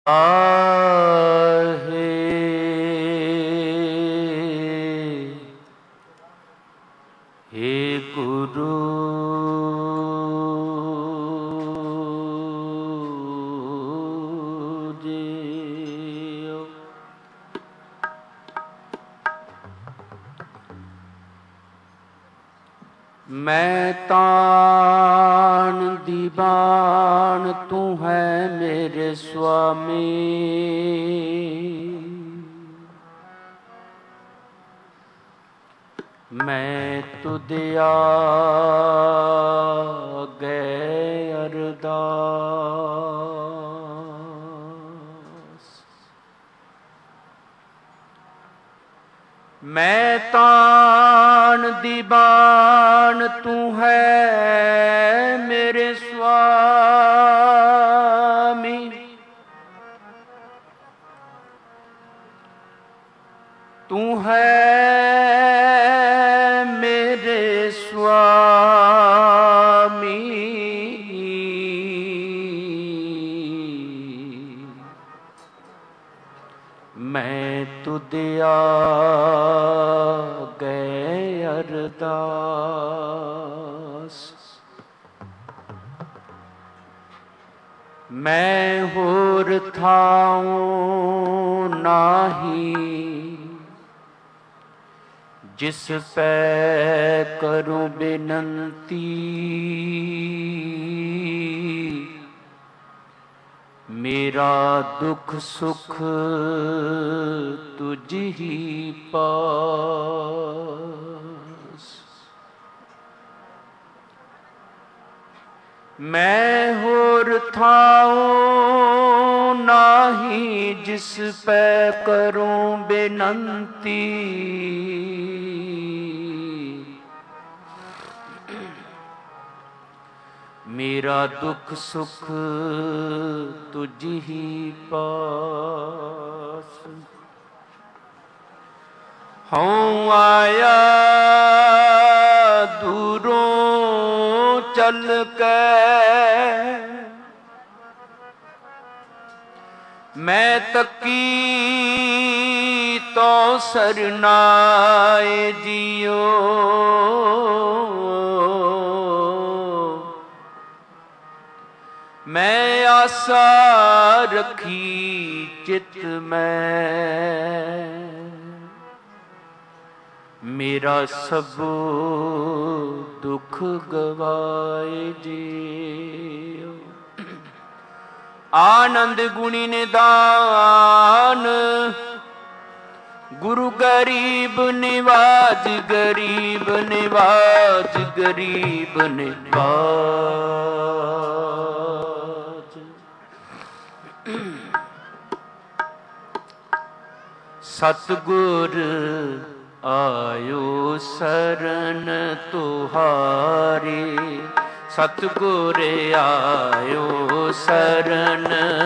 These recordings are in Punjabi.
आहे हे गुरु जी। मैं तान दीवान तू है मेरे स्वामी, मैं तुझे आगे अरदास। मैं तान दीवान तू है मेरे स्वामी, तू है मेरे स्वामी। मैं तुझे आगे अरदास। मैं होर थाऊं नाही जिस पे करूं बेनंती, मेरा दुख सुख तुझ ही पास। मैं होर थाऊं नाही जिस पे करूं बेनंती, मेरा दुख सुख तुझ ही पास। हूँ आया दूरों चल के, मैं तकी तो सरनाए जियो। मैं आशा रखी चित में, मेरा सब दुख गवाए जियो। आनंद गुणी निदान गुरु गरीब निवाज, गरीब निवाज, गरीब निवाज। सतगुर आयो शरण तुहारी, सतगुर आयो शरण,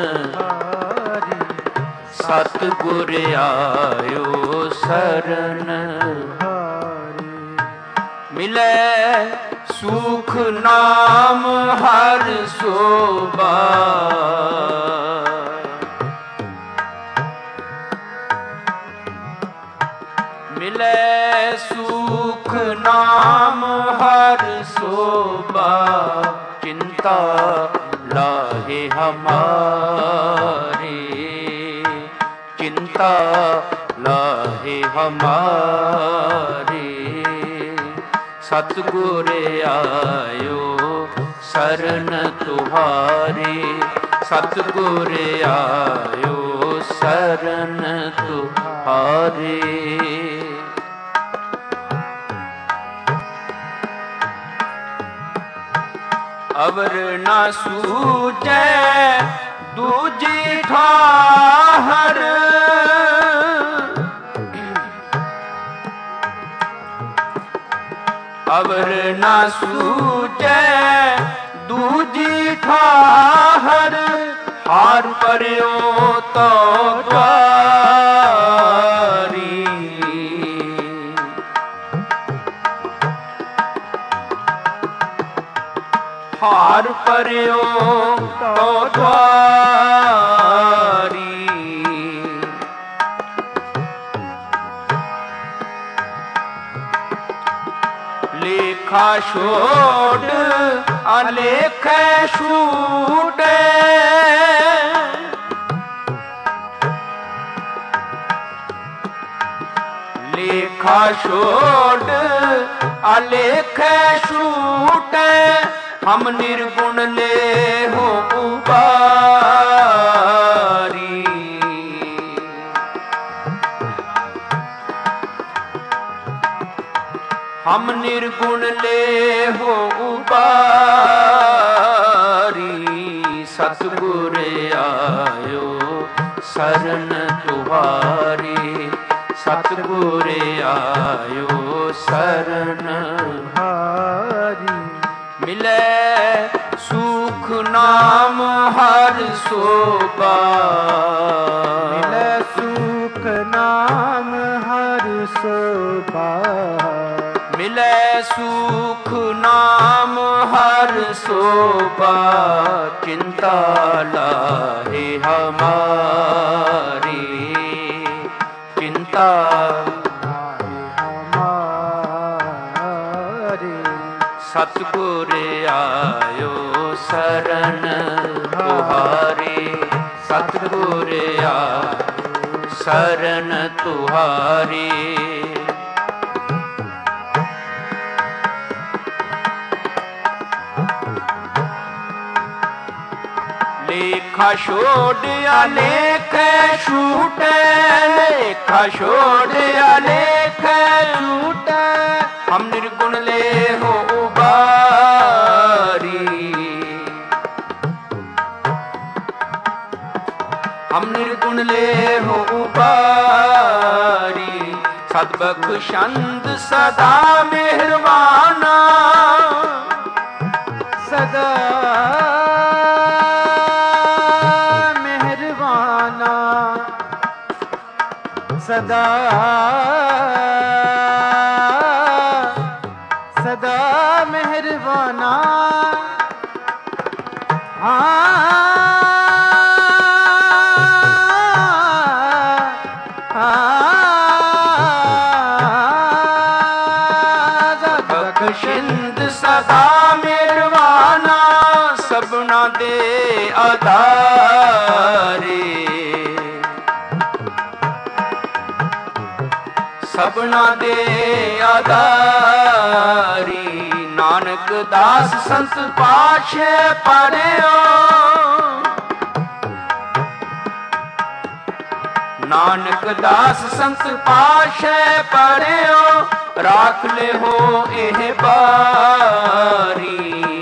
सतगुर आयो शरण। मिले सुख नाम हर शोभा, मिले सुख नाम हर शोभा। चिंता लाहे हमारी, चिंता लाहे हमारी। सतगुर आयो शरण तुहारी, सतगुर आयो शरण तुहारी। अवर न सूझे दूजी ठाहर, अवर न सूझे दूजी ठाहर। हार पर्यो तो द्वारी, हार पर्यो तो द्वारी। ਲੇਖਾ ਛੋੜ ਅਲੇਖੈ ਛੂਟੈ। ਲੇਖਾ ਛੋੜ ਅਲੇਖੈ ਛੂਟੈ। ਹਮ ਨਿਰਗੁਣ ਲੇਹੋ ਉਬਾਰੀ। ਹਮ ਨਿਰਗੁਣ ਲੇਹੋ ਉਬਾਰੀ। ਸਤਿਗੁਰ ਆਇਓ ਸਰਨ ਤੁਹਾਰੀ। ਸਤਿਗੁਰ ਆਇਓ ਸਰਨ ਹਾਰੀ। ਮਿਲੈ ਸੁਖ ਨਾਮ ਹਰਿ ਸੋਭਾ। ਮਿਲੈ ਸੁਖ ਨਾਮ ਹਰਿ ਸੋਭਾ। ਮਿਲੈ ਸੁਖ ਨਾਮ ਹਰਿ ਸੋਭਾ। ਚਿੰਤਾ ਲਾਹੇ ਹਮਾਰੀ। ਚਿੰਤਾ ਸਤਿਗੁਰ ਆਇਓ ਸਰਨ ਤੁਹਾਰੀ। ਸਤਿਗੁਰ ਆਇਓ ਸਰਨ ਤੁਹਾਰੀ। ਲੇਖਾ ਛੋੜ ਅਲੇਖੈ ਛੂਟੈ। ਲੇਖਾ ਛੋੜ ਅਲੇਖੈ ਛੂਟੈ। ਹਮ ਨਿਰਗੁਣ ਲੇਹੋ ਉਬਾਰੀ। ਹਮ ਨਿਰਗੁਣ ਲੇਹੋ ਉਬਾਰੀ। ਸਦ ਬਖਸ਼ੰਦ ਸਦਾ ਮਿਹਰਬਾਨਾ। ਸਦਾ ਮਿਹਰਬਾਨਾ। ਸਦਾ ਸਦਾ ਮਿਹਰਬਾਨਾ। ਬਖਸ਼ਿੰਦ ਸਦਾ ਮਿਹਰਬਾਨਾ। ਸਭਨਾ ਦੇ ਆਧਾਰੇ। ਸਭਨਾ ਦੇ ਆਧਾਰੀ। ਨਾਨਕ ਦਾਸ ਸੰਤ ਪਾਸ਼ੇ ਪੜਿਓ। ਨਾਨਕ ਦਾਸ ਸੰਤ ਪਾਸ਼ੇ ਪੜਿਓ। ਰਾਖ ਲਿਹੋ ਇਹ ਬਾਰੀ।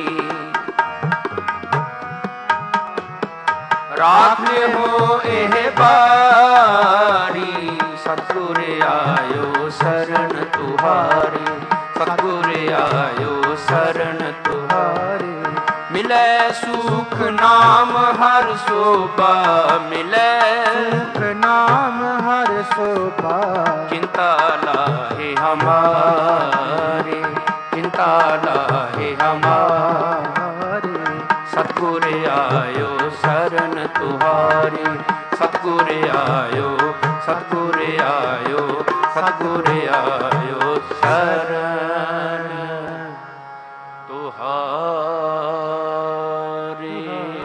ਰਾਖ ਲਿਹੋ ਇਹ ਬਾਰੀ। ਸਤਿਗੁਰ ਆਇਓ ਸਰਨ ਤੁਹਾਰੀ। ਸਤਿਗੁਰ ਆਇਓ ਸਰਨ ਤੁਹਾਰੀ। ਮਿਲੈ ਸੁਖ ਨਾਮ ਹਰਿ ਸੋਭਾ। ਮਿਲੈ ਸੁਖ ਨਾਮ ਹਰਿ ਸੋਭਾ। ਚਿੰਤਾ ਲਾਹੇ ਹਮਾਰੇ। ਚਿੰਤਾ ਲਾਹੇ ਹਮਾਰੇ। ਸਤਿਗੁਰ ਆਇਓ ਸਰਨ ਤੁਹਾਰੀ। ਸਤਿਗੁਰ ਆਇਓ ਸਤਿਗੁਰ ਆਇਓ ਸਤਿਗੁਰ ਆਇਓ ਸਰਨ ਤੁਹਾਰੀ।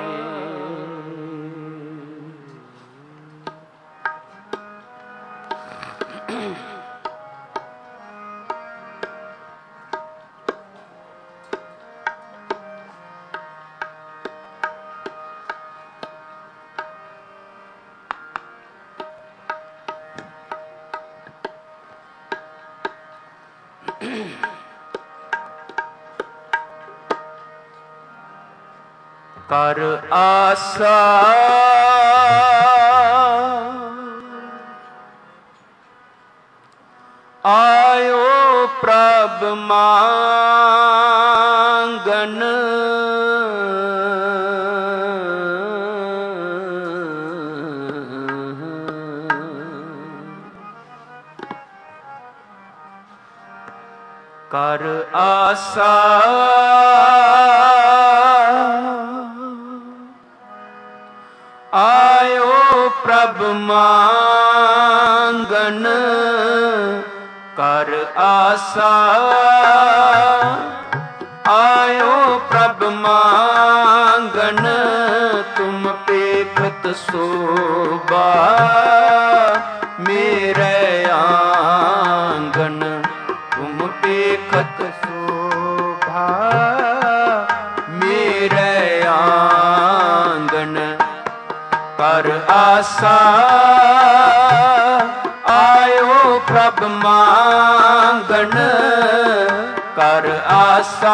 ਕਰ ਆਸਾ ਆਇਓ ਪ੍ਰਭ ਮੰਗਨ। ਕਰ ਆਸਾ ਆਇਓ ਪ੍ਰਭ ਮੰਗਨ। ਕਰ ਆਸਾ ਸੋਭਾ ਮੇਰੇ ਆਂਗਨ ਤੁਮ ਦੇਖਤ शोभा ਮੇਰੇ ਆਂਗਨ ਕਰ ਆਸਾ ਆਇਓ ਪ੍ਰਭ ਮੰਗਣ ਕਰ ਆਸਾ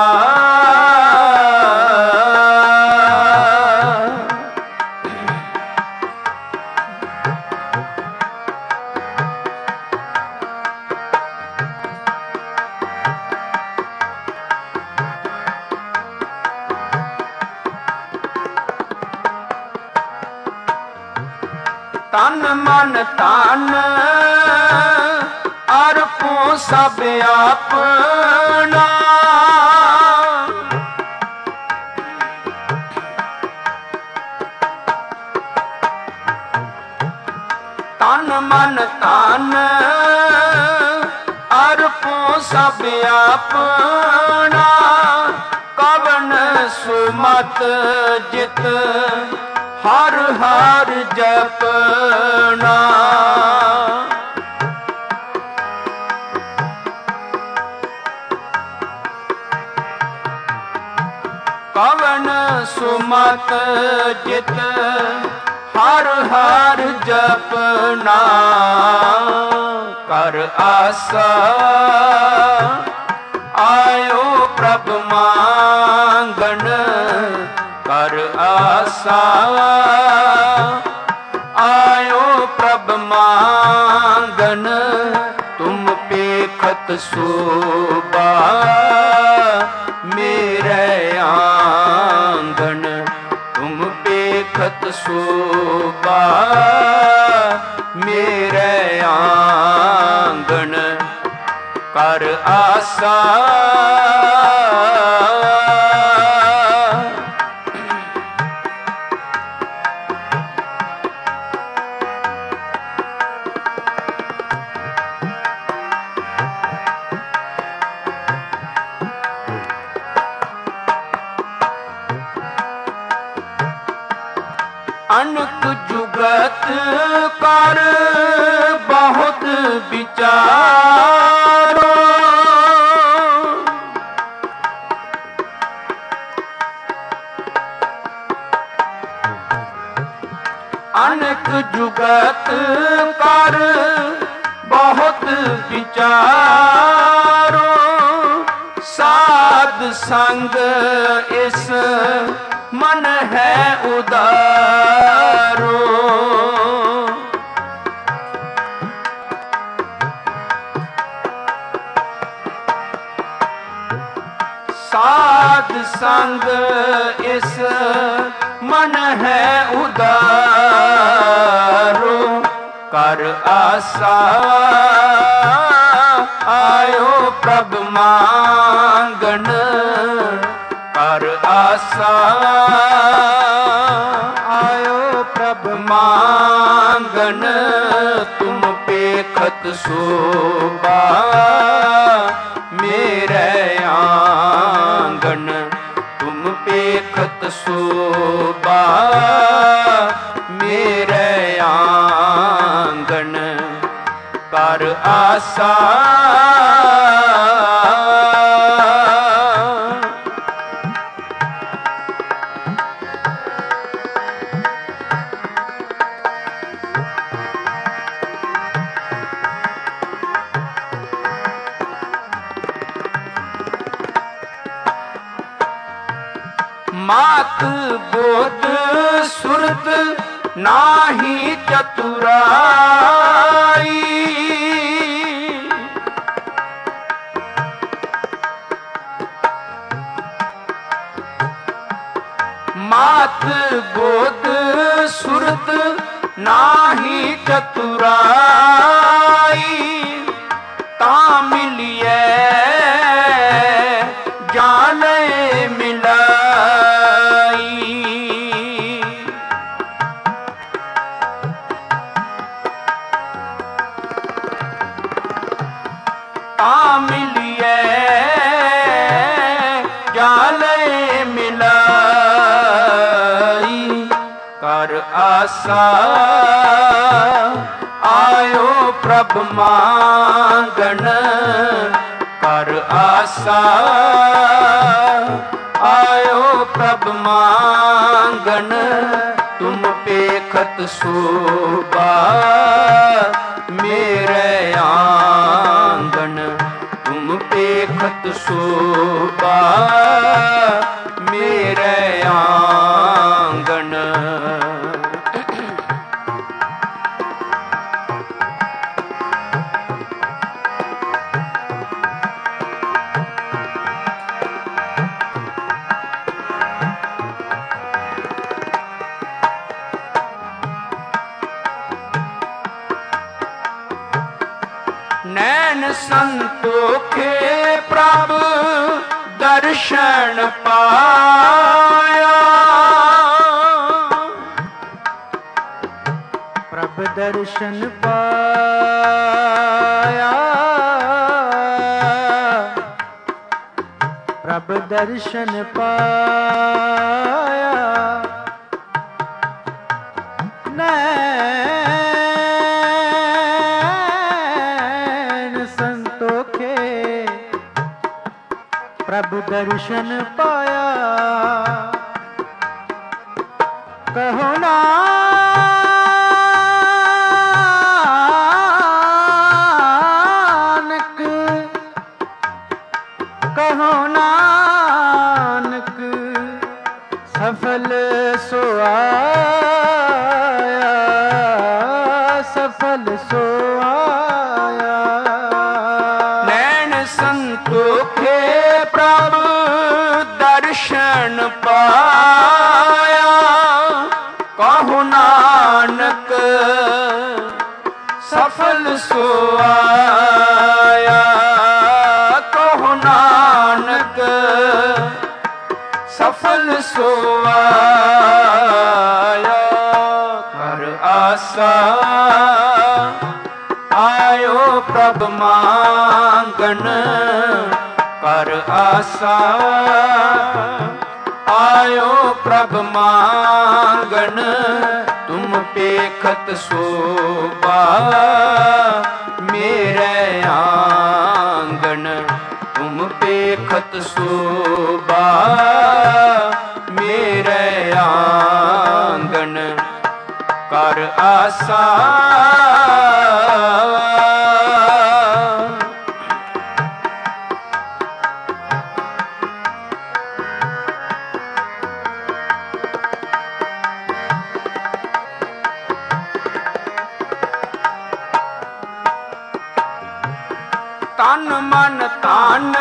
ਤਨ ਮਨ ਤਨ ਅਰਪੋ ਸਭ ਆਪਣਾ ਤਨ ਮਨ ਤਨ ਅਰਪੋ ਸਭ ਆਪਣਾ ਕਵਨ ਸੁਮਤ ਜਿਤ ਹਰ ਹਰ ਜਪਨਾ ਕਵਨ ਸੁਮਤ ਜਿਤ ਹਰ ਹਰ ਜਪਨਾ ਕਰ ਆਸਾ ਆਇਓ ਪ੍ਰਭ ਮੰਗਣ ਕਰ ਆਸਾ ਆਇਓ ਪ੍ਰਭ ਮੰਗਣ ਤੁਮ ਪੇਖਤ ਸੋਭਾ ਮੇਰੇ ਆਂਗਨ ਤੁਮ ਪੇਖਤ ਸੋਭਾ ਮੇਰੇ ਆਂਗਨ ਕਰ ਆਸਾ ਅਨਕ ਜੁਗਤ ਕਰ ਬਹੁਤ ਵਿਚਾਰੋ ਅਨਕ ਜੁਗਤ ਕਰ ਬਹੁਤ ਵਿਚਾਰੋ ਸਾਧ ਸੰਗ ਇਸ ਮਨ ਹੈ ਉਦਾਰੋ ਸਾਧ ਸੰਗ ਇਸ ਮਨ ਹੈ ਉਦਾਰੋ ਕਰ ਆਸਾ ਆਇਓ ਪ੍ਰਭ ਮੰਗਣ ਕਰ ਆਸਾ ਆਇਓ ਪ੍ਰਭ ਮੰਗਣ ਤੁਮ ਪੇਖਤ ਸੋਭਾ ਮੇਰੇ ਆਂਗਨ ਤੁਮ ਪੇਖਤ ਸੋਭਾ ਮੇਰੇ ਆਂਗਨ ਕਰ ਆਸਾ ਮਾਤ ਬੋਧ ਸੁਰਤ ਨਾਹੀ ਚਤੁਰਾਈ ਮਾਤ ਬੋਧ ਸੁਰਤ ਨਾਹੀ ਚਤੁਰਾਈ ਤਾਂ ਮਿਲਿਐ ਜਾਣੇ ਮਿਲਾਈ ਤਾਂ ਮਿਲਿਐ ਜਾਣੇ ਮਿਲਾਈ ਕਰ ਆ ਆਸਾ ਆਇਓ ਪ੍ਰਭ ਮੰਗਣ ਕਰ ਆਸਾ ਆਇਓ ਪ੍ਰਭ ਮੰਗਣ ਤੁਮ ਪੇਖਤ ਸੋਭਾ ਮੇਰੇ ਆਂਗਣ ਤੁਮ ਪੇਖਤ ਸੋਭਾ ਮੇਰੇ ਆਂਗਣ ਨੈਣ ਸੰਤੋਖੇ ਪ੍ਰਭ ਦਰਸ਼ਨ ਪਾਇਆ ਪ੍ਰਭ ਦਰਸ਼ਨ ਪਾਇਆ ਪ੍ਰਭ ਦਰਸ਼ਨ ਪਾਇਆ ਨੈਣ ਸੰਤੋਖੇ ਪ੍ਰਭ ਦਰਸ਼ਨ ਪਾਇਆ ਕਹੋ ਨਾਨਕ ਕਹੋ ਨਾਨਕ ਸਫਲ ਸੋ ਆਇਆ ਸਫਲ ਸੋ ਆਇਆ ਨੈਣ ਸੰਤੋਖੇ ਪ੍ਰਭ ਦਰਸ਼ਨ ਪਾਇਆ ਕਹੋ ਨਾਨਕ ਸਫਲ ਸੋ ਆਇਆ ਕਹੋ ਨਾਨਕ ਸਫਲ ਸੋ ਆਇਆ ਕਰ ਆਸਾ ਆਇਓ ਪ੍ਰਭ ਮੰਗਣ ਕਰ ਆਸਾ ਆਇਓ ਪ੍ਰਭ ਮੰਗਣ ਤੁਮ ਪੇਖਤ ਸੋਭਾ ਮੇਰੇ ਆਂਗਣ ਤੁਮ ਪੇਖਤ ਸੋਭਾ ਮੇਰੇ ਆਂਗਣ ਕਰ ਆਸਾ ਤਨ ਮਨ ਤਨ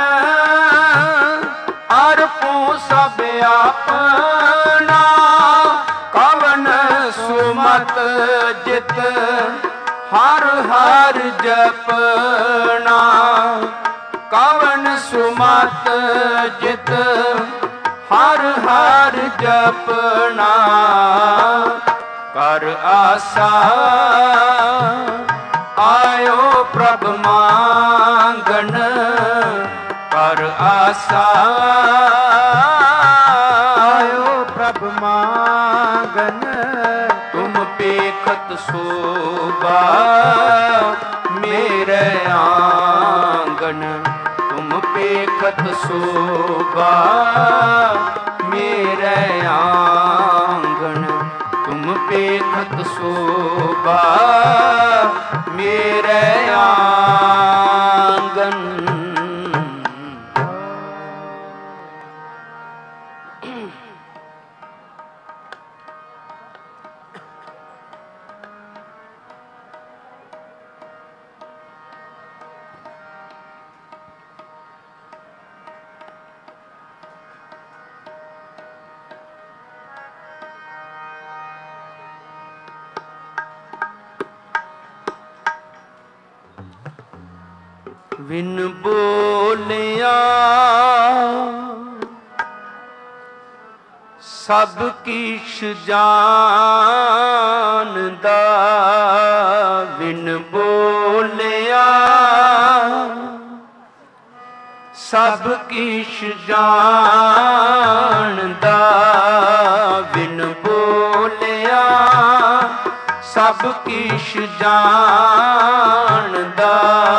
ਅਰਪੋ ਸਭ ਆਪਣਾ ਕਵਨ ਸੁਮਤ ਜਿਤ ਹਰ ਹਰ ਜਪਣਾ ਕਵਨ ਸੁਮਤ ਜਿਤ ਹਰ ਹਰ ਜਪਣਾ ਕਰ ਆਸਾ ਆਇਓ ਪ੍ਰਭ ਮੰਗਣ ਕਰ ਆਸਾ ਆਇਓ ਪ੍ਰਭ ਮੰਗਣ ਤੁਮ ਪੇਖਤ ਸੋਭਾ ਮੇਰੇ ਆਂਗਣ ਤੁਮ ਪੇਖਤ ਸੋਭਾ ਮੇਰੇ ਆਂਗਣ ਤੁਮ ਪੇਖਤ ਸੋਭਾ ਮੇਰੇ ਆਂਗਨ ਬਿਨ ਬੋਲਿਆ ਸਭ ਕੀਛ ਜਾਣਦਾ, ਬਿਨ ਬੋਲਿਆ ਸਭ ਕੀਛ ਜਾਣਦਾ, ਬਿਨ ਬੋਲਿਆ ਸਭ ਕੀਸ਼ ਜਾਣਦਾ।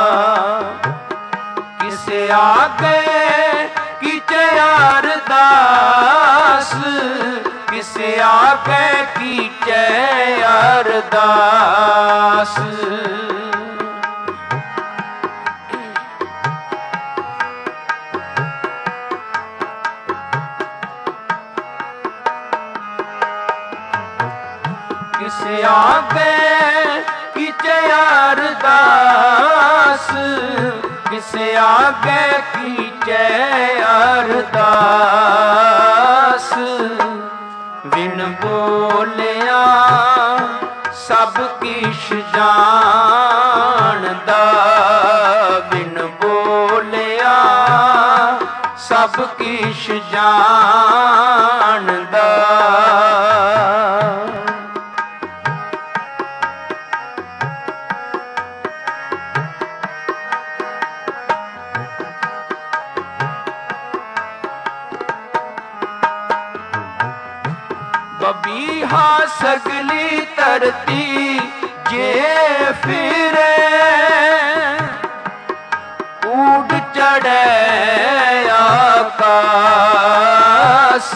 ਕਿਸੇ ਆਗੇ ਕੀਚੇ ਅਰਦਾਸ, ਕਿਸੇ ਆਗੇ ਕੀਚੇ ਅਰਦਾਸ। ਕਿਸੇ ਆਗੇ ਕੀਚੇ ਅਰਦਾਸ, ਕਿਸੇ ਆਗੇ ਕੀਚੇ ਅਰਦਾਸ। ਬਿਨ ਬੋਲਿਆ ਸਭ ਕੀਸ਼ ਜਾਣਦਾ, ਬਿਨ ਬੋਲਿਆ ਸਭ ਕੀਸ਼ ਜਾਣਦਾ। ਬਬੀਹਾ ਸਗਲੀ ਧਰਤੀ ਜੇ ਫਿਰੇ, ਊਡ ਚੜ੍ਹੇ ਆਕਾਸ।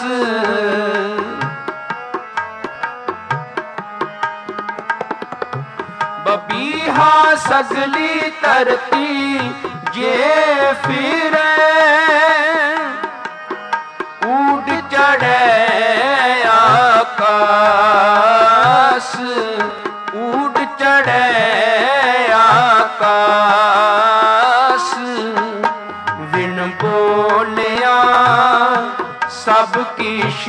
ਬਬੀਹਾ ਸਗਲੀ ਧਰਤੀ ਜੇ ਫਿਰੇ, ਊਡ ਚੜ੍ਹੇ ਆਕਾਸ, ਊਡ ਚੜ੍ਹੇ ਆਕਾਸ। ਬਿਨ ਬੋਲਿਆ ਸਭ ਕੀਸ਼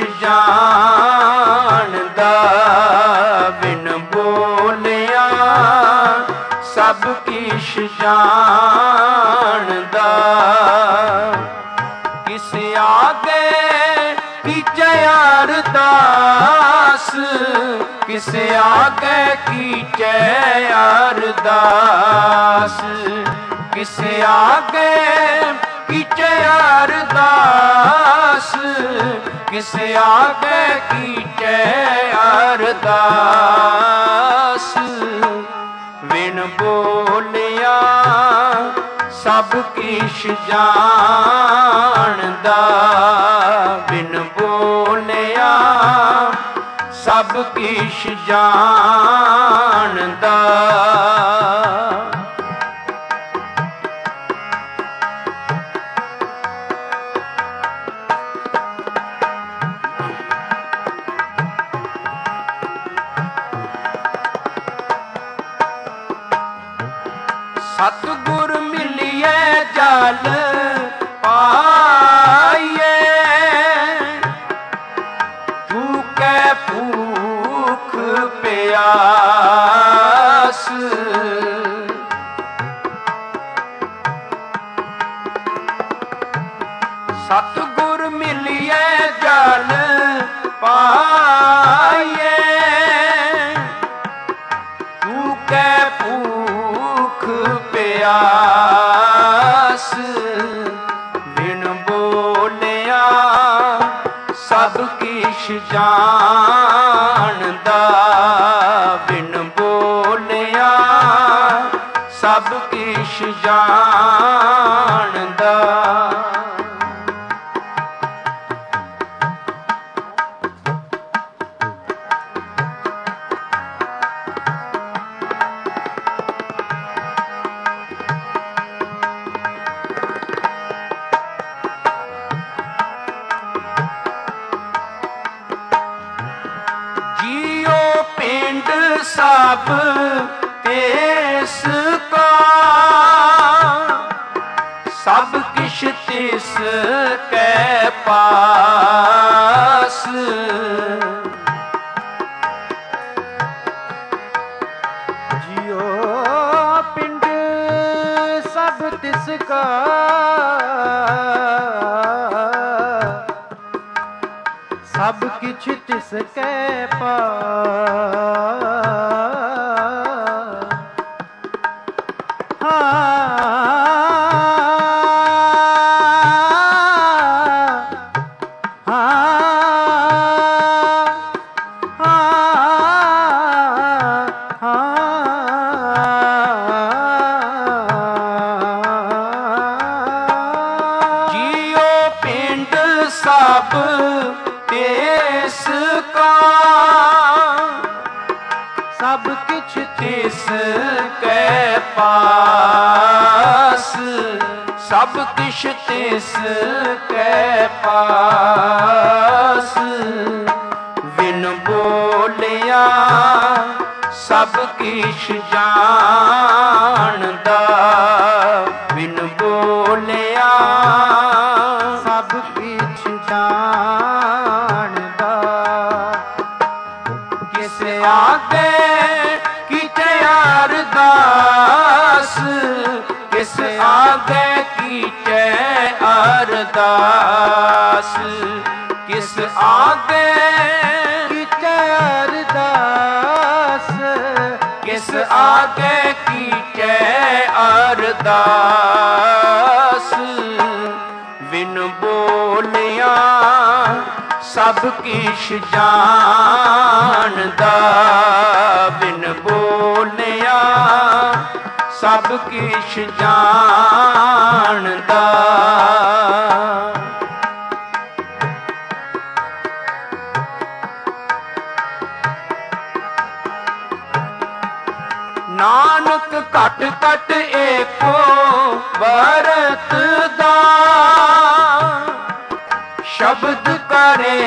ਜਾਣਦਾ, ਬਿਨ ਬੋਲਿਆ ਸਭ ਕੀਸ਼ ਜਾਣਦਾ। ਕਿਸੇ ਆਗੇ ਕੀਚੇ ਅਰਦਾਸ, ਕਿਸੇ ਆਗੇ ਕੀਚੇ ਅਰਦਾਸ। ਕਿਸੇ ਆਗੇ ਕੀਚੇ ਅਰਦਾਸ, ਕਿਸੇ ਆਗੇ ਕੀਚੇ ਅਰਦਾਸ। ਬਿਨ ਬੋਲਿਆ ਸਭ ਕੀਸ਼ ਜਾਣਦਾ, ਬਿਨ ਬੋਲਿਆ ਸਭ ਕੀਸ਼ ਜਾਣਦਾ। ਸਤਿਗੁਰ ਮਿਲਿਏ ਜਲ ਪਾਈਏ, ਭੂਖੇ ਭੂਖ ਪਿਆਸ। ਸਤਿਗੁਰ ਮਿਲਿਏ ਜਲ ਪਾਈਏ, ਭੂਖੇ ਭੂਖ ਪਿਆਸ। ਬਿਨ ਬੋਲਿਆ ਸਭ ਕੀਸ਼ ਜਾਣਦਾ, ਬਿਨ ਬੋਲਿਆ ਸਭ ਕੀਸ਼ ਜਾਣਦਾ। ਸਭ ਤੇਸ ਕਾ, ਸਭ ਕਿਛ ਤਿਸ ਕੈ ਪਾਸ। ਜਿਉ ਪਿੰਡ ਸਭ ਤਿਸ ਕਾ, ਸਭ ਕਿਛ ਤਿਸ ਕੈ ਪਾਸ। ਤਿਸ ਕੈ ਪਾਸ, ਸਭ ਕਿਛ ਤਿਸ ਕੈ ਪਾਸ। ਬਿਨ ਬੋਲਿਆ ਸਭ ਕਿਛ ਜਾਣਦਾ, ਬਿਨ ਬੋਲਿਆ ਸਭ ਕਿਛ ਜਾਣਦਾ। ਕਿਸ ਆਗੇ ਕੀਤੇ ਅਰਦਾਸ, ਕਿਸ ਆਗੇ ਕੀਤੇ ਅਰਦਾਸ, ਕਿਸ ਆਗੇ ਕੀਤੇ ਅਰਦਾਸ, ਕਿਸ ਆਗੇ ਕੀਤੇ ਅਰਦਾਸ। ਬਿਨ ਬੋਲਿਆ ਸਭ ਕਿਛ ਜਾਣਦਾ, ਬਿਨ ਬੋਲਿਆ ਸਭ ਕਿਛ ਜਾਣਦਾ। ਨਾਨਕ ਘਟ ਘਟ ਏਕੋ ਵਰਤਦਾ, ਸ਼ਬਦ ਕਰੇ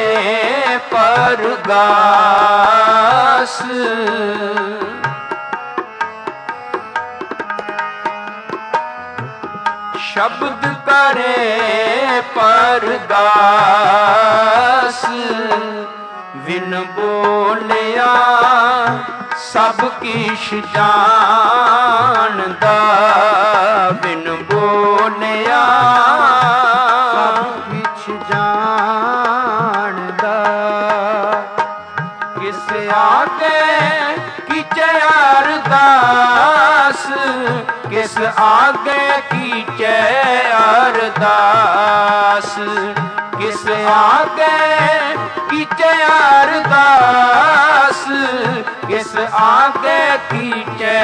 ਪਰਗਾਸ। ਸ਼ਬਦ ਕਰੇ ਪਰਗਾਸ। ਬਿਨ ਬੋਲਿਆ ਸਭ ਕਿਛ ਜਾਣਦਾ, ਬਿਨ ਬੋਲਿਆ ਸਭ ਕਿਛ ਜਾਣਦਾ। ਕਿਸ ਆਗੇ ਕੀਤੇ ਅਰਦਾਸ, ਕਿਸ ਆਗੇ ਕੀਤੇ ਅਰਦਾਸ, ਕਿਸ ਆਗੇ ਕੀਤੇ ਅਰਦਾਸ, ਕਿਸ ਆਗੇ ਕੀਤੇ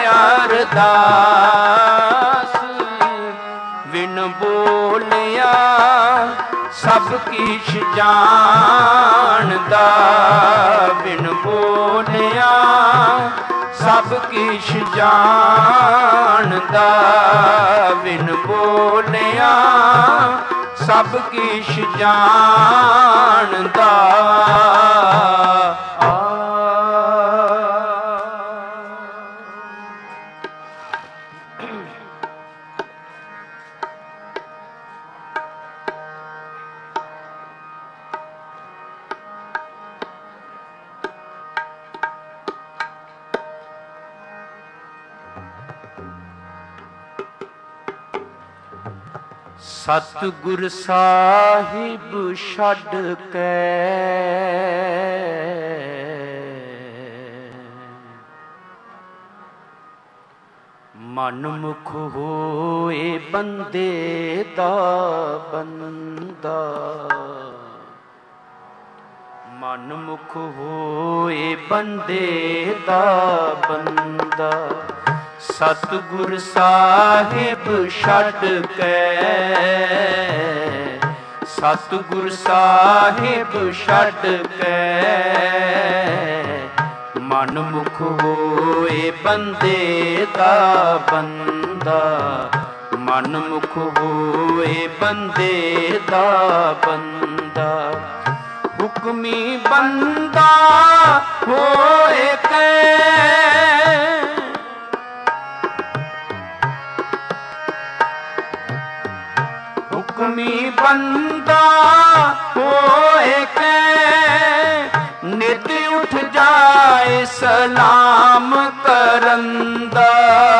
ਅਰਦਾਸ। ਬਿਨ ਬੋਲਿਆ ਸਭ ਕਿਛ ਜਾਣਦਾ, ਬਿਨ ਬੋਲਿਆ ਸਭ ਕਿਛ ਜਾਣਦਾ, ਬਿਨ ਬੋਲਿਆ ਸਭ ਕਿਛ ਜਾਣਦਾ। ਸਤਿਗੁਰ ਸਾਹਿਬ ਛੱਡ ਕੇ ਮਨ ਮੁਖ ਹੋਏ ਬੰਦੇ ਦਾ ਬੰਦਾ, ਮਨ ਮੁਖ ਹੋਏ ਬੰਦੇ ਦਾ ਬੰਦਾ। ਸਤਿਗੁਰ ਸਾਹਿਬ ਛੱਡ ਕੇ, ਸਤਿਗੁਰ ਸਾਹਿਬ ਛੱਡ ਕੇ ਮਨ ਮੁਖ ਹੋਏ ਬੰਦੇ ਦਾ ਬੰਦਾ, ਮਨ ਮੁਖ ਹੋਏ ਬੰਦੇ ਦਾ ਬੰਦਾ। ਹੁਕਮੀ ਬੰਦਾ ਹੋਏ ਕੈ, ਹੁਕਮੀ ਬੰਦਾ ਹੋਏ ਕੈ ਨਿਤ ਉੱਠ ਜਾਏ ਸਲਾਮ ਕਰਨ ਦਾ।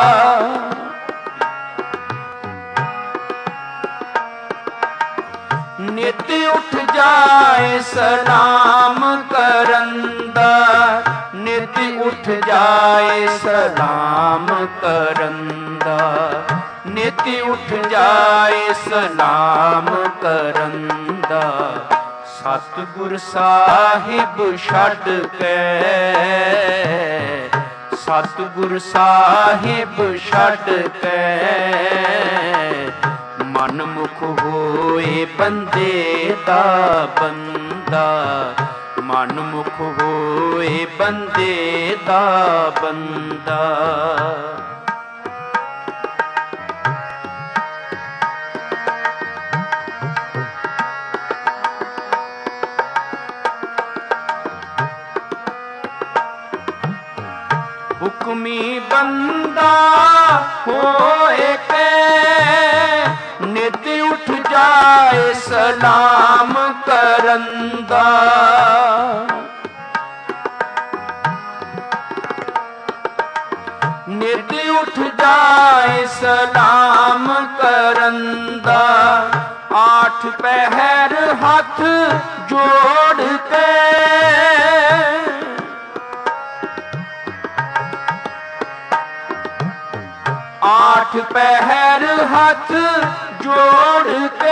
ਨਿਤ ਉੱਠ ਜਾਏ ਸਲਾਮ ਕਰਨ ਦਾ, ਨਿਤ ਉੱਠ ਜਾਏ ਸਲਾਮ ਕਰਨ ਦਾ, ਨਿਤ ਉੱਠ ਜਾਏ ਸਲਾਮ ਕਰਨ ਦਾ। ਸਤਿਗੁਰ ਸਾਹਿਬ ਛੱਡ ਕੇ, ਸਤਿਗੁਰ ਸਾਹਿਬ ਛੱਡ ਕੇ ਮਨ ਮੁਖ ਹੋਏ ਬੰਦੇ ਦਾ ਬੰਦਾ, ਮਨ ਮੁਖ ਹੋਏ ਬੰਦੇ ਦਾ ਬੰਦਾ। ਹੁਕਮੀ ਬੰਦਾ ਹੋਏ ਕੇ ਨਿਤ ਉੱਠ ਜਾਏ ਸਲਾਮ ਕਰਨ ਦਾ। ਨਿਤ ਉੱਠ ਜਾਏ ਸਲਾਮ ਕਰਨ ਦਾ। ਆਠ ਪਹਿਰ ਹੱਥ ਜੋੜ ਕੇ ਆਠ ਪਹਿਰ ਹੱਥ ਜੋੜ ਕੇ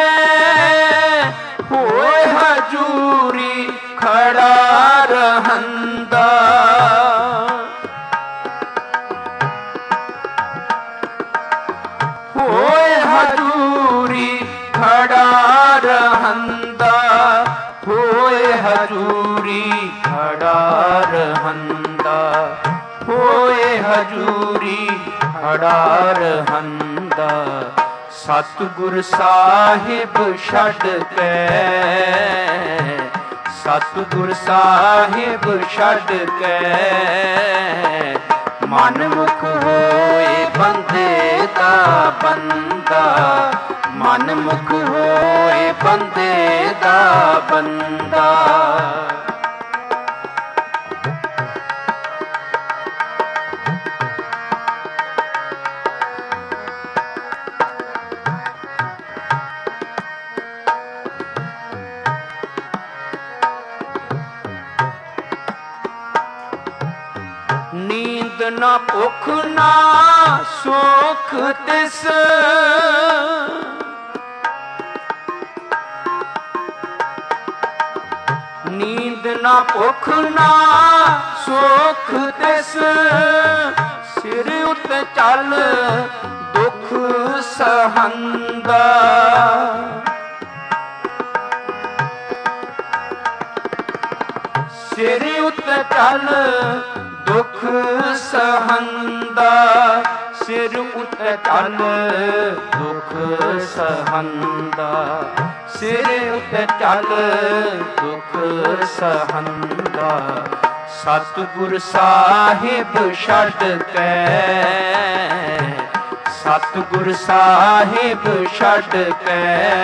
ਹੋਏ ਹਜੂਰੀ ਖੜਾ ਰਹੰਦਾ। ਹੋਏ ਹਜੂਰੀ ਖੜਾ ਰਹੰਦਾ। ਹੋਏ ਹਜੂਰੀ ਖੜਾ ਰਹੰਦਾ। ਹੋਏ ਹਜੂਰੀ ਖੜਾ ਰਹੰਦਾ। ਸਤਿਗੁਰ ਸਾਹਿਬ ਛੱਡ ਕੇ ਸਤਿਗੁਰ ਸਾਹਿਬ ਛੱਡ ਕੇ ਮਨ ਮੁਖ ਹੋਏ ਬੰਦੇ ਦਾ ਬੰਦਾ। ਮਨ ਮੁਖ ਹੋਏ ਬੰਦੇ ਦਾ ਬੰਦਾ। ਨੀਂਦ ਨਾ ਭੁੱਖ ਨਾ ਸੁਖ ਤਿਸ। ਨੀਂਦ ਨਾ ਭੁੱਖ ਨਾ ਸੁਖ ਤਿਸ। ਸਿਰ ਉੱਤੇ ਚੱਲ ਦੁੱਖ ਸਹੰਦਾ। ਸਿਰ ਉੱਤੇ ਚੱਲ ਦੁੱਖ ਸਹੰਦਾ। ਸਿਰ ਉੱਤੇ ਚੱਲ ਦੁੱਖ ਸਹੰਦਾ। ਸਿਰ ਉੱਤੇ ਚੱਲ ਦੁੱਖ ਸਹੰਦਾ। ਸਤਿਗੁਰ ਸਾਹਿਬ ਛੱਡ ਕੇ ਸਤਿਗੁਰ ਸਾਹਿਬ ਛੱਡ ਕੇ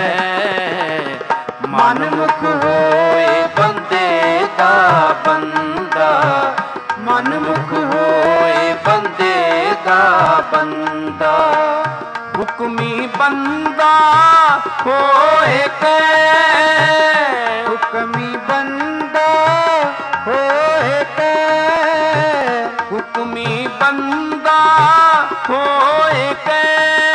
ਮਨ ਮੁਖ ਹੋਏ ਬੰਦੇ ਦਾ ਬੰਦਾ। ਮਨ ਮੁਖ ਹੋਏ ਬੰਦੇ ਦਾ ਬੰਦਾ। ਹੁਕਮੀ ਬੰਦਾ ਹੋਏ ਕੇ ਹੁਕਮੀ ਬੰਦਾ ਹੋਏ ਕੇ ਹੁਕਮੀ ਬੰਦਾ ਹੋਏ ਕੇ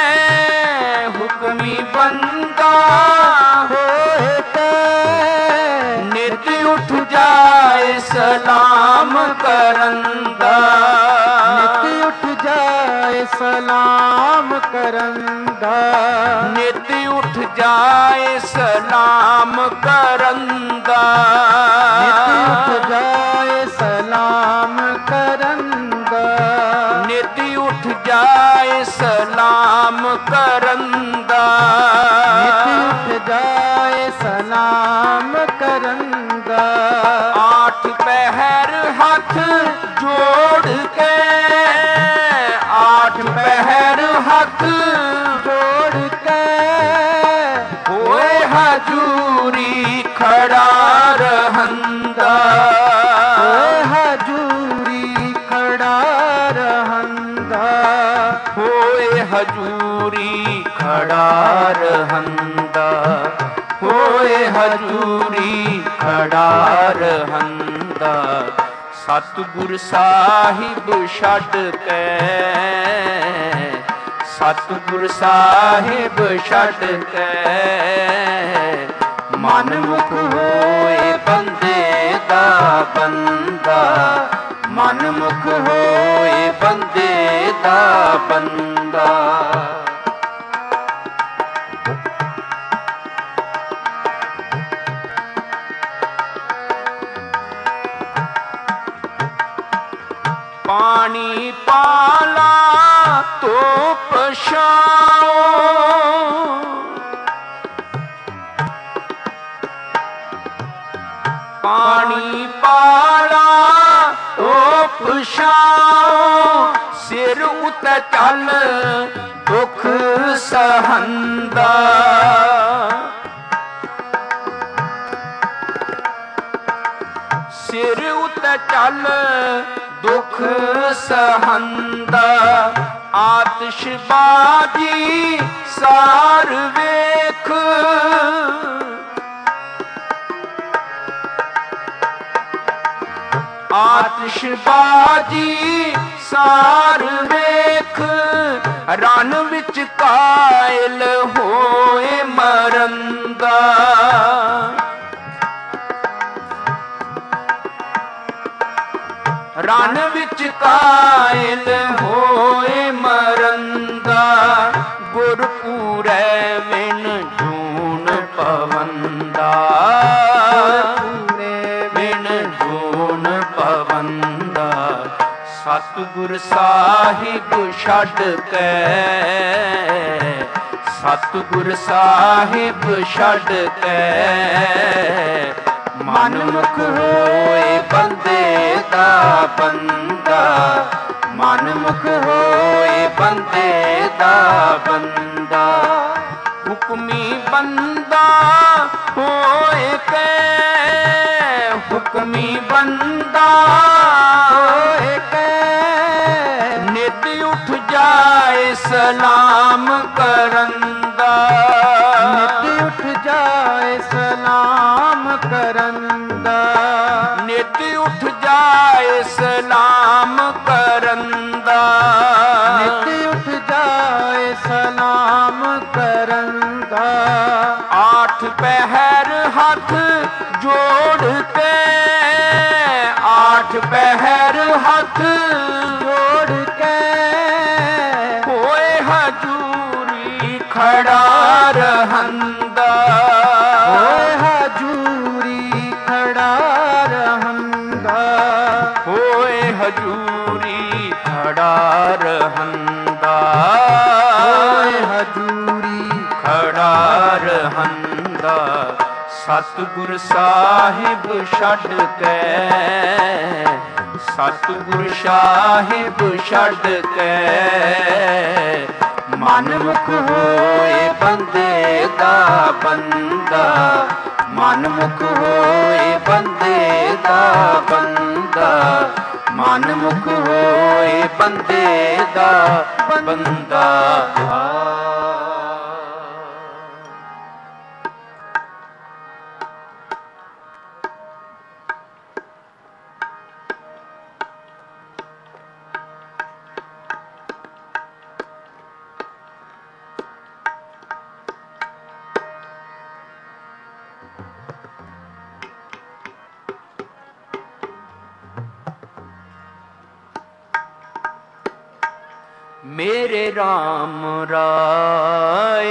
ਹੁਕਮੀ ਬੰਦਾ ਹੋਏ ਕੇ ਨਿਤ ਉੱਠ ਜਾਏ ਸਲਾਮ ਕਰਨ ਦਾ। ਨਿਤ ਉੱਠ ਜਾਏ ਸਲਾਮ ਕਰਨ ਦਾ। ਨਿਤ ਉੱਠ ਜਾਏ ਸਲਾਮ ਕਰਨ ਦਾ। ਨਿਤ ਉੱਠ ਜਾਏ ਸਲਾਮ ਕਰਨ ਦਾ। ਨਿਤ ਉੱਠ ਜਾਏ ਸਲਾਮ ਕਰਨ ਦਾ। ਨਿਤ ਉੱਠ ਜਾਏ ਸਲਾਮ ਕਰਨ ਦਾ। ਆਠ ਪਹਿਰ ਹੱਥ ਜੋੜ ਕੇ ਆਠ ਪਹਿਰ ਹੱਥ ਜੋੜ ਕੇ ਹੋਏ ਹਜੂਰੀ ਖੜਾ ਰਹੰਦਾ। ਹੋਏ ਹਜੂਰੀ ਖੜਾ ਰਹੰਦਾ। ਹੋਏ ਹਜੂਰੀ ਖੜਾ ਰਹੰਦਾ। ਹੋਏ ਹਜੂਰੀ ਖੜਾ ਰਹੰਦਾ। ਸਤਿਗੁਰ ਸਾਹਿਬ ਛੱਡ ਕੇ ਸਤਿਗੁਰ ਸਾਹਿਬ ਛੱਡ ਕੇ ਮਨ ਮੁਖ ਹੋਏ ਬੰਦੇ ਦਾ ਬੰਦਾ। ਮਨ ਮੁਖ ਹੋਏ ਬੰਦੇ ਦਾ ਬੰਦਾ। सिर उते चल दुख सहंदा। सिर उते चल दुख सहंदा। आतिशबाजी सार वेख, आतिशबाजी सार वेख। रन विच कायल होए मरंदा। रन विच कायल होए मरंदा। गुरपूरै विन जून पवंदा। विन जून पवंदा। सतगुर साहिब छड़ के, सतगुर साहिब छड़ के। मनमुख होए बंदे दा बंदा। मनमुख होए बंदे दा बंदा। हुक्मी बंदा होए के, हुक्मी बंदा होए के। नित उठ जाए सलाम करंदा। नित उठ जाए सलाम करंदा। नित उठ जाए सलाम करंदा। नित उठ जाए सलाम करंदा। आठ पहर हाथ जोड़ के, आठ पहर हाथ जोड़ के। होए हजूरी खड़ा रहंदा। होए हजूरी खड़ा रहंदा। होए हजूरी खड़ा रहंदा। होए हजूरी खड़ा रहंदा। सतगुर साहिब छड़ के, सतगुर साहिब छड़ के। मनमुख होए बंदे दा बंदा। मनमुख होए बंदे दा बंदा। मनमुख होए बंदे दा बंदा। मेरे राम राय,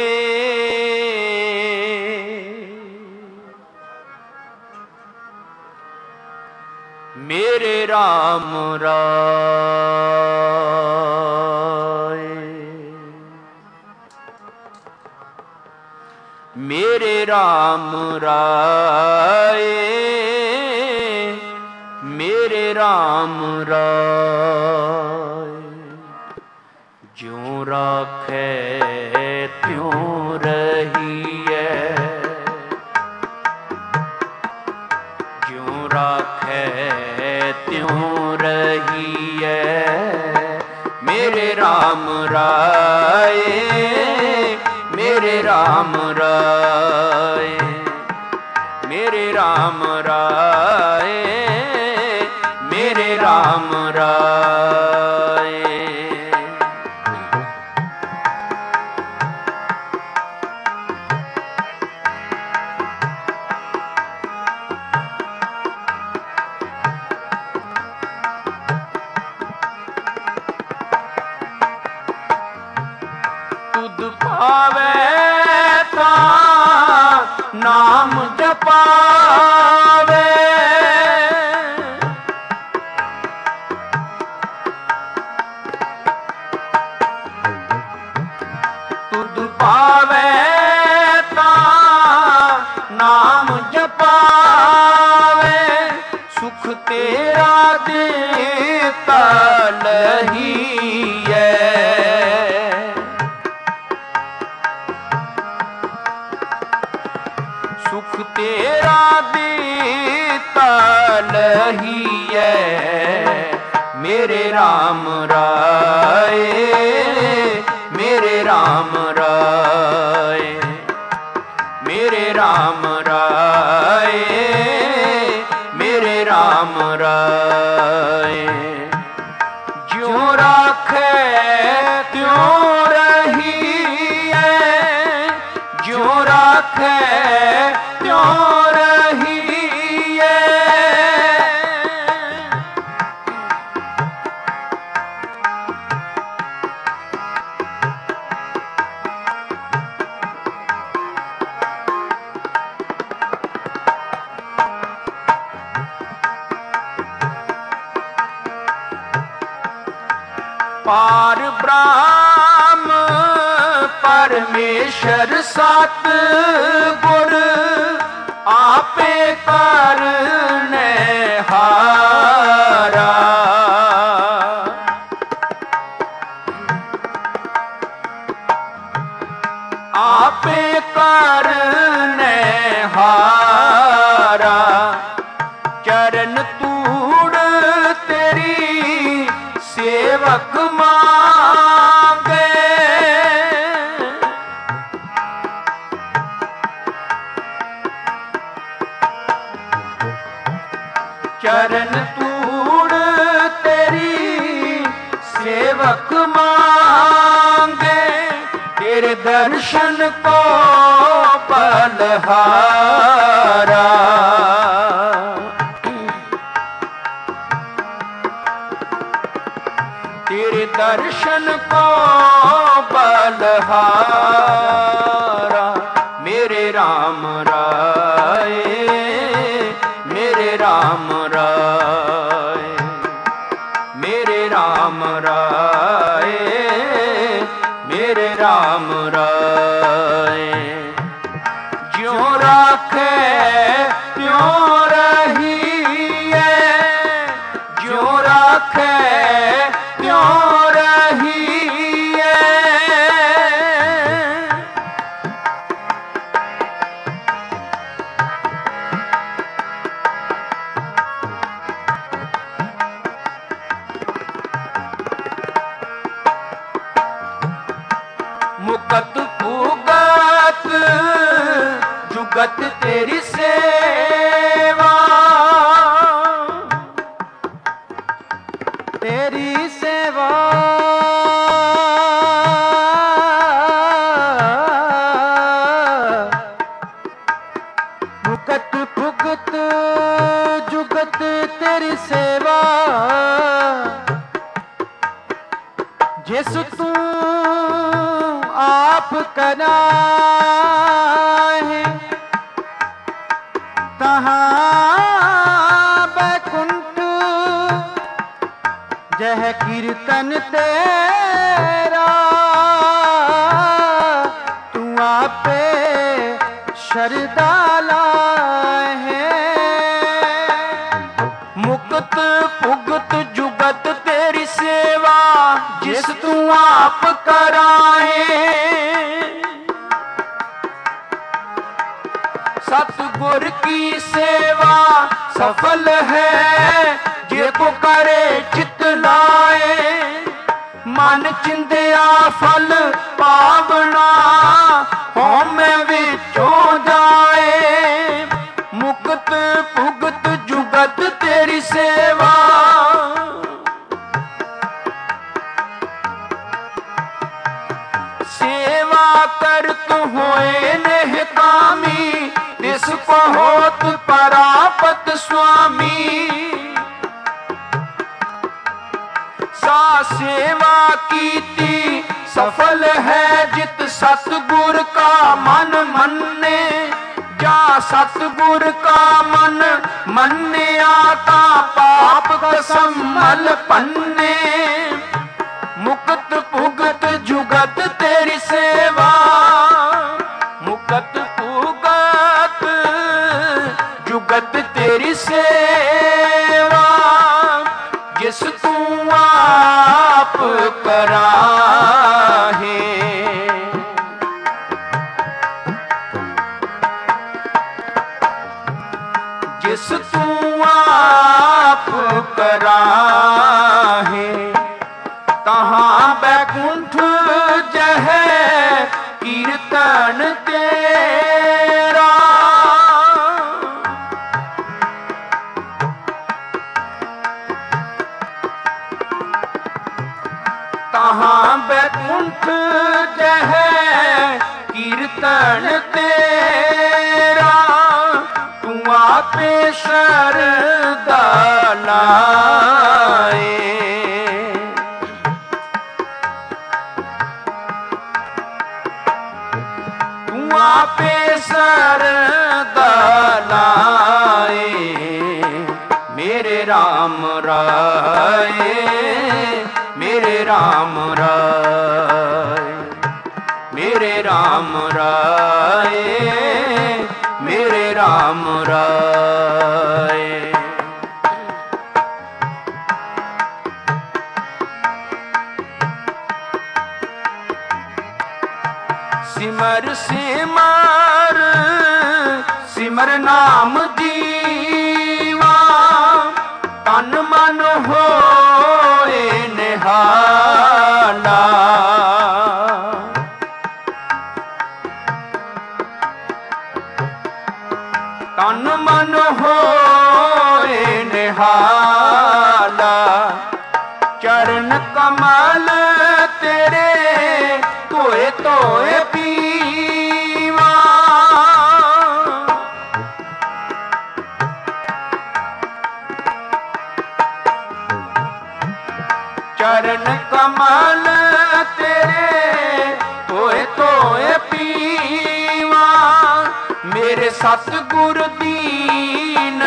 मेरे राम राय। मेरे राम राय। मेरे राम राय। ज्यों राखे त्यों रहिए। ज्यों राखे त्यों रहिए। मेरे राम राय। मेरे राम राय। मेरे राम राय। मेरे राम राय। पावे ता नाम जपावे। तुद पावे ता नाम जपावे। सुख तेरा देता लही राम राय, मेरे राम राय, मेरे राम राय, मेरे राम राय। ज्यों राखे त्यों रहिए, ज्यों राखे त्यों रहिए। पार ब्रह्म परमेश्वर सतगुर, आपे करने हारा। आपे करने हारा, चरण तूड़ तेरी सेवक मांगे। चरण तूड़ तेरी सेवक मांगे, तेरे दर्शन को बलहारा। तेरे दर्शन को बलहारा। मेरे राम राय, मेरे राम राय, मेरे राम राय, मेरे राम राय। ज्यों राखे त्यों रहिए, ज्यों राखे त्यों रहिए। मुकत पुगत जुगत तेरी सेवा, तेरी सेवा मुकत भुगत जुगत तेरी सेवा। जिस तू आप कराहे, तहाँ बैकुंठ जह कीर्तन तेरा। तू आपे शरदाला है। मुकत पुगत जुगत तेरी सेवा, जिस तू आप कराए। सतगुर की सेवा सफल है, जे को करे चित लाए। मन चिंदिया फल पावना, होमे विचों जाए। मुकत पुगत जुगत तेरी सेवा, सेवा करत होए निहकामी, तिसको होत परापत स्वामी। सा सेवा कीती सफल है, जित सतगुर का मन मन्ने। जा सतगुर का मन मन्निया, ता पाप कसमल पन्ने। मुकत पुगत जुगत तेरी सेवा, मुकत पुगत जुगत तेरी सेवा। जिस तू आप कराहे, जिस तू आप कराहे। ਤਹਾਂ ਬੈਕੁੰਠ ਜਹ ਕੀਰਤਨ ਤੇਰਾ। ਤਹਾਂ ਬੈਕੁੰਠ ਜਹ ਕੀਰਤਨ ਤੇਰਾ। ਤੂੰ ਆਪੇ ਸ਼ਰਧਾ ਲਾਏ। ਤੂੰ ਆਪੇ ਸ਼ਰਧਾ ਲਾਏ। ਮੇਰੇ RAM ਰਾਏ, ਮੇਰੇ RAM ਰਾਏ, ਮੇਰੇ RAM ਰਾਏ, ਮੇਰੇ RAM ਰਾਏ। ਸਿਮਰ ਸਿਮਰ ਸਿਮਰ ਨਾਮ ਜੀਵਾ। ਤਨ ਮਨ ਹੋਏ ਨਿਹਾਲਾ। ਤਨ ਮਨ ਹੋਏ ਨਿਹਾਲਾ। ਚਰਨ ਕਮਲ ਤੇਰੇ ਧੋਏ ਧੋਏ ਪੀਵਾ। ਚਰਨ ਕਮਲ ਤੇਰੇ ਧੋਏ ਧੋਏ ਪੀਵਾ। ਮੇਰੇ ਸਤਿਗੁਰ ਦੀਨ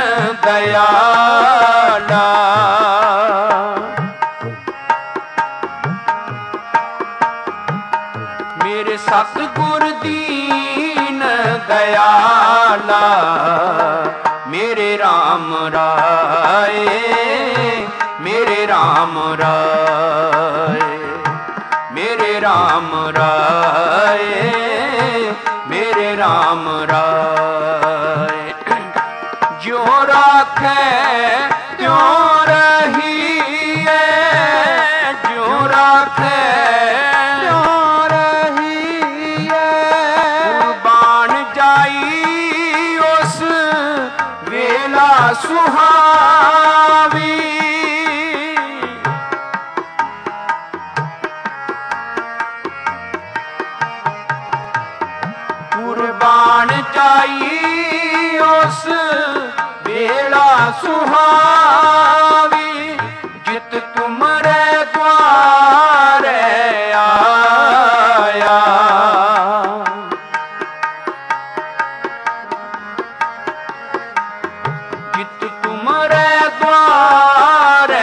ਦਇਆਲਾ। ਮੇਰੇ ਸਤਿਗੁਰ ਦੀਨ ਦਇਆਲਾ। ਮੇਰੇ RAM ਰਾਏ, ਮੇਰੇ RAM ਰਾਏ, ਮੇਰੇ RAM ਰਾਏ, ਮੇਰੇ RAM ਰਾਏ। ਜੋ ਰਾਖੈ ਤਿਉ ਰਹੀਐ, ਜੋ ਰਾਖੈ ਤਿਉ ਰਹੀਐ। ਕੁਰਬਾਨ ਜਾਈ ਉਸ ਵੇਲਾ ਸੁਹਾਵੀ। ਕੁਰਬਾਨ ਜਾਈ ਉਸ ਵੇਲਾ ਸੁਹਾਵੀ। ਜਿਤ ਤੁਮਰੇ ਦੁਆਰੇ ਆਇਆ। ਜਿਤ ਤੁਮਰੇ ਦੁਆਰੇ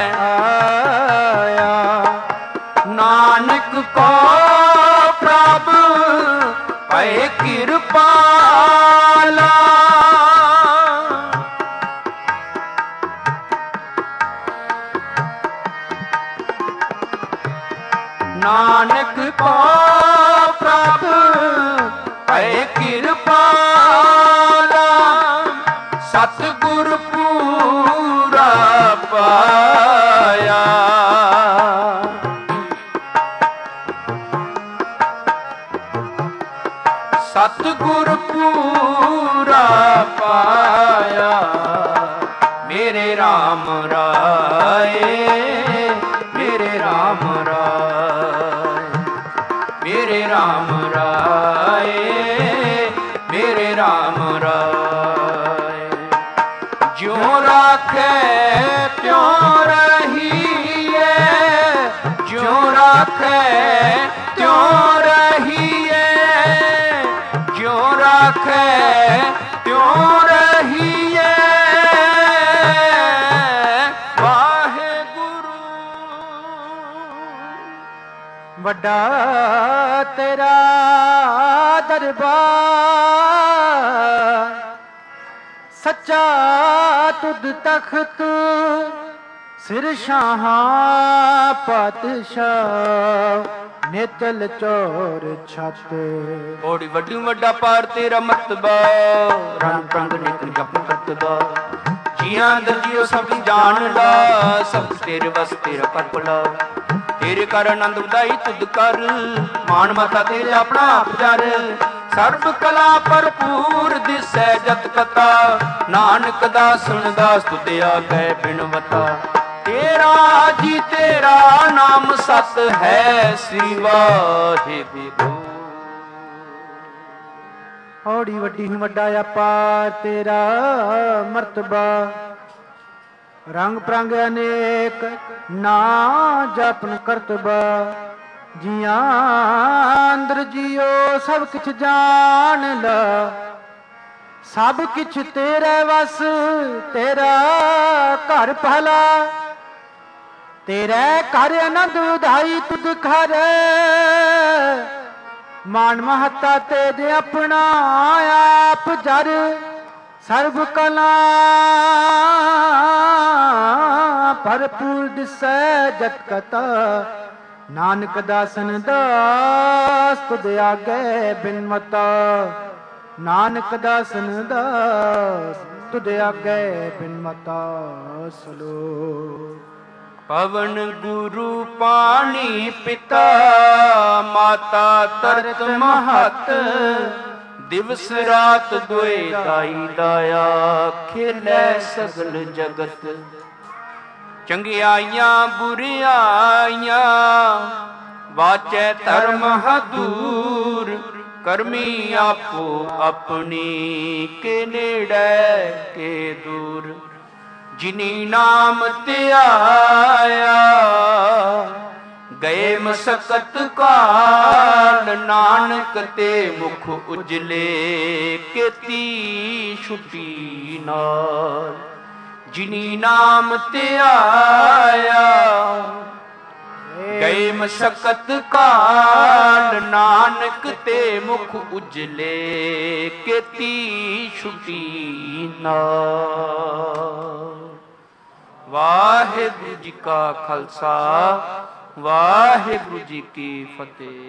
ਆਇਆ। ਨਾਨਕ ਕੋ ਪ੍ਰਭ ਪਏ ਕਿਰਪਾਲਾ। ਨਾਨਕ ਕੋ ਪ੍ਰਭ ਪਏ ਕਿਰਪਾਲਾ। ਸਤਿਗੁਰ ਪੂਰਾ ਪਾਇਆ। ਸਤਿਗੁਰ ਪੂਰਾ ਪਾਇਆ। ਮੇਰੇ RAM ਰਾਏ, ਮੇਰੇ RAM ਰਾਏ, ਮੇਰੇ RAM ਰਾਏ, ਮੇਰੇ RAM ਰਾਏ। ਜਿਉ ਰਾਖੈ ਤਿਉ ਰਹੀਐ, ਜਿਉ ਰਾਖੈ ਤਿਉ ਰਹੀਐ। ਜਿਉ ਰਾਖੈ ਤਿਉ ਰਹੀਐ। ਵਾਹਿਗੁਰੂ ਵੱਡਾ ਤੇਰਾ ਦਰਬਾਰ। ਸੱਚਾ ਤੁਧ ਤਖਤ ਸਿਰ ਸ਼ਾਹਾਂ ਪਾਤਸ਼ਾਹ। ਨਿਤਲ ਚੋਰ ਛੱਤ ਓੜੀ ਵੱਡੀ ਵੱਡਾ ਪਾਰ ਤੇਰਾ ਮਰਤਬਾ। ਰੰਗ ਪ੍ਰੰਗ ਨਿਤ ਜਪ ਕਰਤਦਾ। ਜੀਆਂ ਅੰਦਰ ਜੀਓ ਸਭ ਜਾਣ ਲਾ। ਸਭ ਤੇਰੇ ਵਸ ਤੇਰਾ ਪਰਪਲਾ। ਤੇਰੇ ਕਰ ਆਨੰਦ ਉਦਾਈ ਤੁਧ ਕਰ, ਮਾਨ ਮਤਾ ਤੇਰੇ ਆਪਣਾ ਆਪ ਜਰ। ਸਰਬ ਕਲਾ ਭਰਪੂਰ ਦਿਸੈ ਜਤ ਕਤਾ, ਨਾਨਕ ਦਾਸਨ ਦਾਸ ਤੁਧ ਆਗੈ ਬਿਨਵਤਾ। ਤੇਰਾ ਜੀ ਤੇਰਾ ਨਾਮ ਸਤ ਹੈ, ਸ੍ਰੀ ਵਾਹਿਗੁਰੂ। ਹੌੜੀ ਵੱਡੀ ਵੱਡਾ ਅਪਾਰ ਤੇਰਾ ਮਰਤਬਾ, ਰੰਗ ਪ੍ਰੰਗ ਅਨੇਕ ਨਾ ਜਪਨ ਕਰਤਬਾ। ਜੀਆਂ ਅੰਦਰ ਜੀਓ ਸਭ ਕਿਛ ਜਾਣ ਲਾ, ਸਭ ਕਿਛ ਤੇਰੇ ਵਸ ਤੇਰਾ ਘਰ ਭਲਾ। ਤੇਰੇ ਘਰ ਆਨੰਦ ਉਧਾਈ ਤੁਧ ਘਰ, ਮਾਨ ਮਹੱਤਾ ਤੇਰੇ ਆਪਣਾ ਆਪ ਜਰ। ਸਰਬ ਕਲਾ ਭਰਪੂਰ ਦਿਸੈ ਜਤ ਕਤਾ, ਨਾਨਕ ਦਾਸਨ ਦਾਸ ਤੁਧ ਆਗੈ ਬਿਨਮਤਾ। ਨਾਨਕ ਦਾਸਨ ਦਾਸ ਤੁਧ ਆਗੈ ਬਿਨਮਤਾ। ਸਲੋਕ। ਪਵਨ ਗੁਰੂ ਪਾਣੀ ਪਿਤਾ, ਮਾਤਾ ਤਰਤ ਮਹਤ। ਦਿਵਸ ਰਾਤ ਦੁਇ ਦਾਈ ਦਾਇਆ, ਖੇਲੈ ਸਗਲ ਜਗਤ। ਚੰਗਿਆਈਆਂ ਬੁਰਿਆਈਆਂ, ਵਾਚੈ ਧਰਮ ਹਦੂਰ। ਕਰਮੀ ਆਪੋ ਆਪਣੀ, ਕੇ ਨੇੜੇ ਕੇ ਦੂਰ। ਜਿਨੀ ਨਾਮ ਧਿਆਇਆ, ਗਏ ਮਸਕਤ ਕਾਲ। ਨਾਨਕ ਤੇ ਮੁਖ ਉਜਲੇ, ਕੀਤੀ ਛੁਟੀ ਨਾਲ। ਜਿਨੀ ਨਾਮ ਧਿਆਇਆ, ਗਏ ਮਸਕਤ ਕਾਲ। ਨਾਨਕ ਤੇ ਮੁਖ ਉਜਲੇ, ਕੀਤੀ ਛੁਟੀ ਨਾਲ। ਵਾਹਿਗੁਰੂ ਜੀ ਕਾ ਖਾਲਸਾ, ਵਾਹਿਗੁਰੂ ਜੀ ਕੀ ਫਤਿਹ।